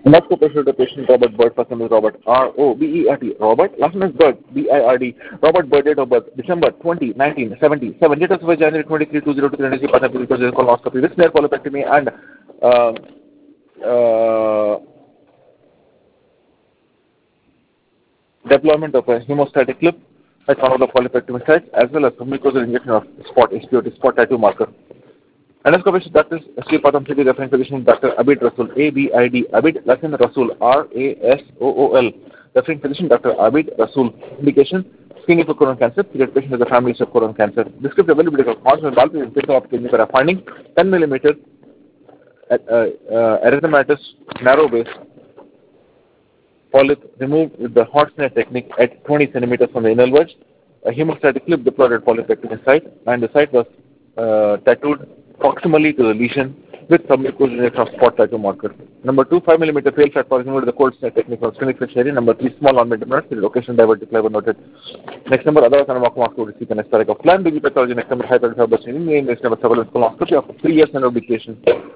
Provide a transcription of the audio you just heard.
Not to pursue the patient Robert Bird, first name is Robert, R-O-B-E-R-T, Robert, last name is Bird, B-I-R-D, Robert Bird, date of birth, December 20, 1977, date of birth, January 23, 2023, colonoscopy, with snare polypectomy and uh, uh, deployment of a hemostatic clip at one of the polypectomy sites, as well as mucosal injection of spot, SPOT, spot tattoo marker. Endoscopist Dr. Sri Patham City, referring physician Dr. Abid Rasool, A-B-I-D, Abid, last name Rasool, R-A-S-O-O-L, referring physician Dr. Abid Rasool. Indication, screening for colon cancer, treated patient with a family history of colon cancer. Descriptive availability of constant bulk is based on clinical finding, 10 millimeter erythematous narrow base polyp removed with the hot snare technique at 20 centimeters from the anal verge. A hemostatic clip deployed at polypectomy site, and the site was tattooed proximally to the lesion with submucosal of spot tattoo marker. Number 2, 5 millimeter fail fat for removed the cold snare technique of sphenic area. Number 3, small on-medium nuts, the location diverticular noted. Next number, otherwise anamorphic to receive an aesthetic of plan, baby pathology. Next number, hypertrophy, name, next number, surveillance colonoscopy after 3 years and obligation.